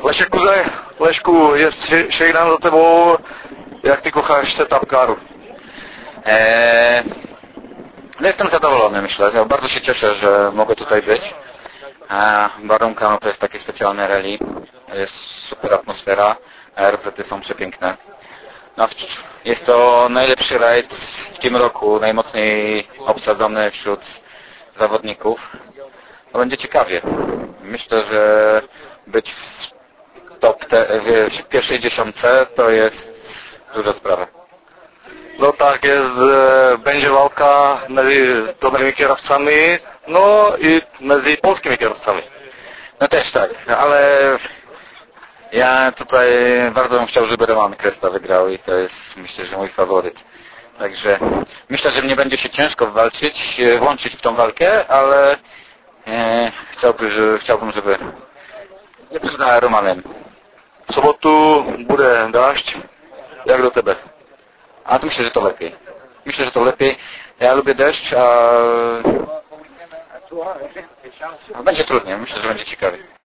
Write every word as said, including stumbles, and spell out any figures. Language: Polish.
Leszek Kuzaj, Leszku, jest sięgnam do tebą, jak ty kochasz setupkaru? Eee, no jestem zadowolony, myślę. Ja bardzo się cieszę, że mogę tutaj być. Eee, Warunka no to jest takie specjalne rally. Jest super atmosfera, R Z Y są przepiękne. No, jest to najlepszy rajd w tym roku, najmocniej obsadzony wśród zawodników. No, będzie ciekawie. Myślę, że być w top te, w pierwszej dziesiątce to jest duża sprawa. No tak jest, będzie walka między dobrymi kierowcami, no i między polskimi kierowcami. No też tak, ale ja tutaj bardzo bym chciał, żeby Roman Kresta wygrał i to jest, myślę, że mój faworyt. Także myślę, że mnie będzie się ciężko walczyć, włączyć w tą walkę, ale e, chciałbym, że, chciałbym, żeby nie przyznała Romanem. W sobotu bude deszcz, jak do tebe? A to myślę, że to lepiej. Myślę, że to lepiej. Ja lubię deszcz, a, a będzie trudniej. Myślę, że będzie ciekawie.